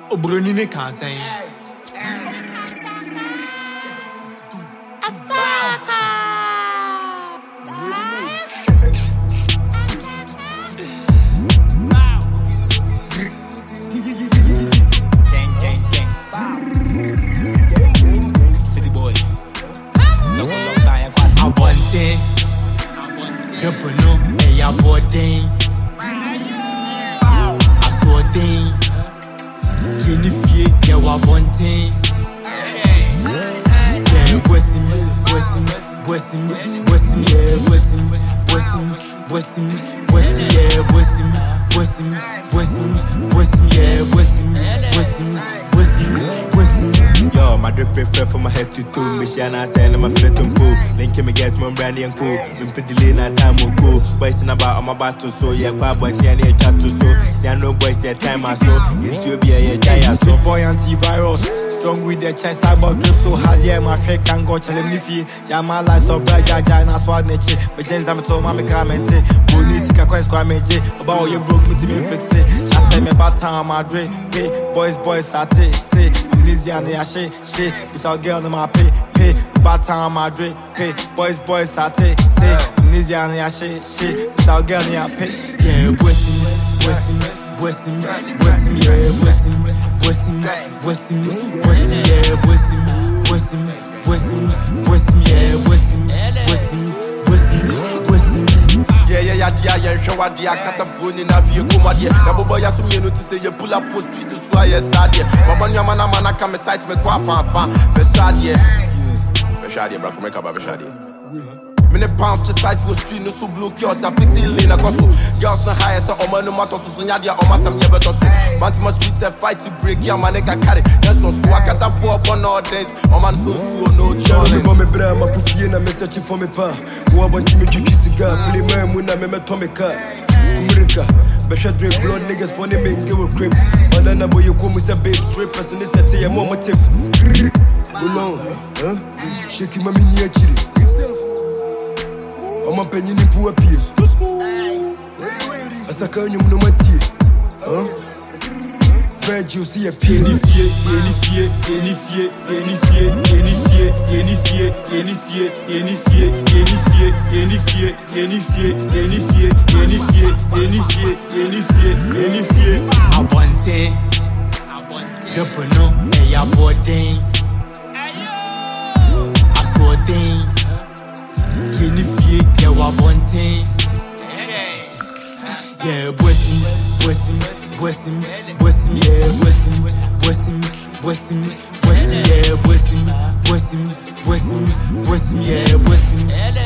Obroni can't say. Asaka. City boy. Look long time. I want it. People know me. I bought it. I saw it. Yenifie, I want it. Yeah, blessing me, blessing me, blessing me, blessing me, yeah, blessing me, blessing me, blessing me, blessing me, yeah, blessing me, blessing me, blessing me, blessing me, yeah, blessing me, blessing me, blessing me, blessing me. Yo, my drip prefer from my head to toe. Me shine and say I'm a flit and cool. Link me guess me brandy and cool. Me put the lane at time will cool. Boys in about I'm about to so yeah, pop boy can't hear chat to so. See I know boys yeah time I so. Into be a giant so. Boy antivirus. Strong with the chest, I bought drip so hard, yeah, my fake can go tell him if he, yeah, my life so bright, yeah, and I swat nature. But James, I'm told my comment, police, I quite squad major, about you broke me to be fixed. I say me about time, my drink, pay, boys, I say, I'm dizzy and I shit, it's all girl in my pay, about time, my drink, pay, boys, I say, I'm dizzy and I shit, it's all girl in my pay. Yeah, blessing me, blessing me, blessing me, blessing me, yeah, blessing me. Blessing me, blessing me, blessing me, yeah, blessing me, blessing me, blessing me, blessing me, yeah, blessing me, blessing me, blessing me, blessing me. Yeah, show what the cat of phone in a vehicle, my dear. The boy has some to say you pull up post street to swear, yes, I did. But when your man, I come aside me, quaff, Beshadia, Beshadia, Braco, make up a Beshadia. Many pounds to size for street, no so blue kiosks, I fix it in a costume. Girls no higher, so I'm no matter to Sunyadia or Massam Yabas or so. Bantima street set fight to break your man, I carry. Just so I can't afford one all days. Oh man, so no Charlie, mommy, bra, my puppy, and I'm searching for me, pa. Who are wanting me to kiss a girl, play my moon, I'm a Tomica. America, but drink blood niggas for the men give a grip. And then I boy, you come with a babe, straight person, this is a mama tip. Alone, huh? Shaking my mini chili. I'm a penny in poor peers. As a can you know my tea? Huh? Fred, you see a penny fear, any fear, any fear, any fear, any fear, any fear, any fear, any fear, any fear, any fear, any fear, any fear, any fear, any fear, any fear, any fear. I want it. People know me, I bought it. I saw it. Yenifie, yeah, I want it. Yeah, blessing me, blessing me, blessing me, blessing me, yeah, blessing me, blessing me, blessing me, blessing me, yeah, blessing me, blessing me, blessing me, blessing me, yeah, blessing me.